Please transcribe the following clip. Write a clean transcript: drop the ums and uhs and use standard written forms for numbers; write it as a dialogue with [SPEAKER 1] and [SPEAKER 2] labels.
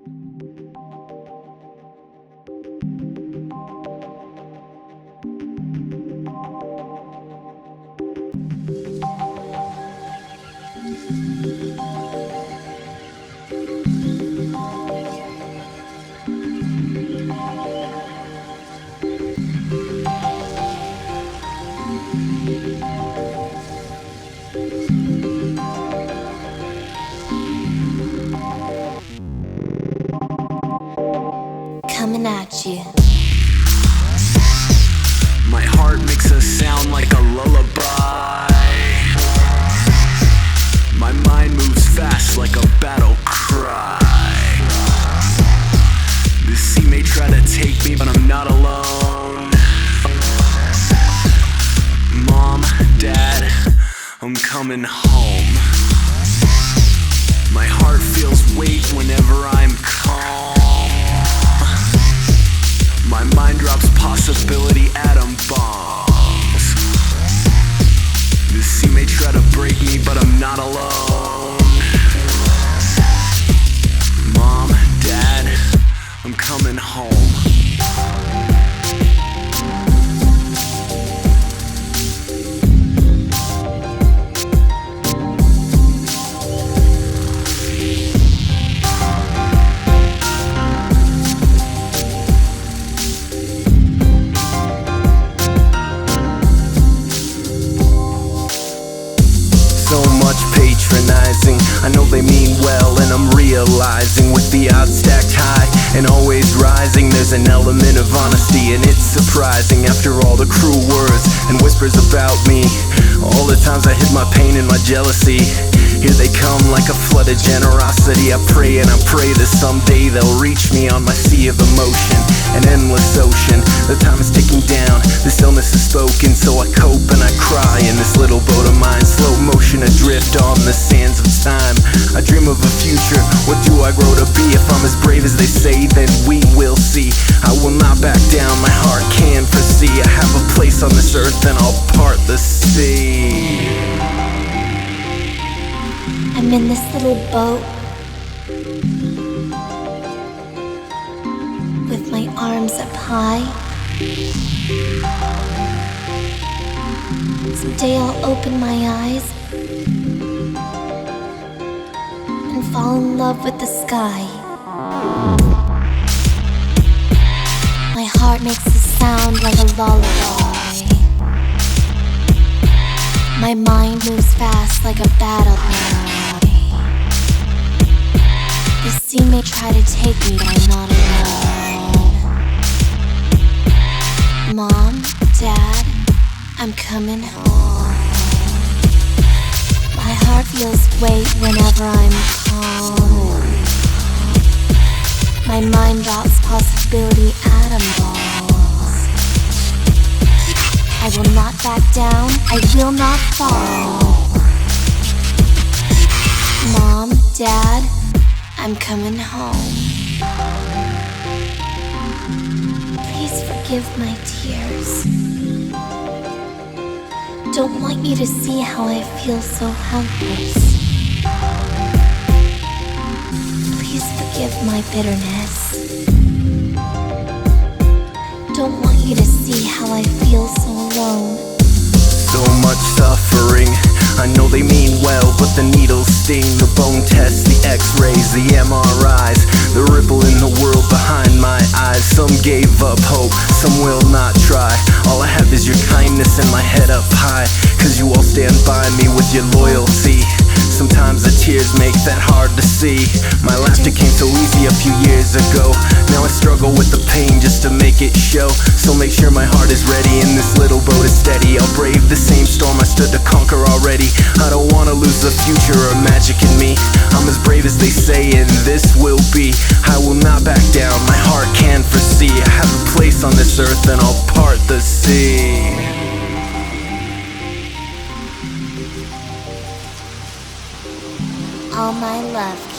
[SPEAKER 1] Coming at you.
[SPEAKER 2] My heart makes a sound like a lullaby. My mind moves fast like a battle cry. The sea may try to take me, but I'm not alone. Mom, Dad, I'm coming home. My heart feels weight whenever I'm calm. My mind drops possibility atom bombs. The sea may try to break me, but I'm not alone. Mom, Dad, I'm coming home. So much patronizing, I know they mean well, and I'm realizing with the odds stacked high and always rising, there's an element of honesty, and it's surprising. After all the cruel words and whispers about me, all the times I hid my pain and my jealousy, here they come like a flood of generosity. I pray and I pray that someday they'll reach me on my sea of emotion, an endless ocean. The time is ticking down, this illness is spoken, so I cope and I cry in this little boat of mine, slow motion adrift on the sands of time. I dream of a future, what do I grow to be? If I'm as brave as they say, then we will see. I will not back down, my heart can foresee. I have a place on this earth and I'll part the sea.
[SPEAKER 1] I'm in this little boat with my arms up high. Someday I'll open my eyes and fall in love with the sky. My heart makes a sound like a lullaby. My mind moves fast like a battle cry. The sea may try to take me, but I'm not alone. Mom, Dad, I'm coming home. My heart feels weight whenever I'm calm. My mind drops possibility atom bombs. I will not back down, I will not fall. Mom, Dad, I'm coming home. Please forgive my tears. Don't want you to see how I feel so helpless. Please forgive my bitterness. Don't want you to see how I feel so alone.
[SPEAKER 2] So much suffering, I know they mean well, but the needles sting. The bone tests, the x-rays, the MRIs, the ripple in the world behind my eyes. Some gave up hope, some will not try. All I have is your kindness and my head up high, cause you all stand by me with your loyalty. Sometimes the tears make that hard to see. My laughter came so easy a few years ago. Now I struggle with the pain just to make it show. So make sure my heart is ready and this little boat is steady. I'll brave the same storm I stood to conquer already. I don't wanna lose the future or magic in me. I'm as brave as they say and this will be. I will not back down, my heart can foresee. I have a place on this earth and I'll part the sea.
[SPEAKER 1] All my love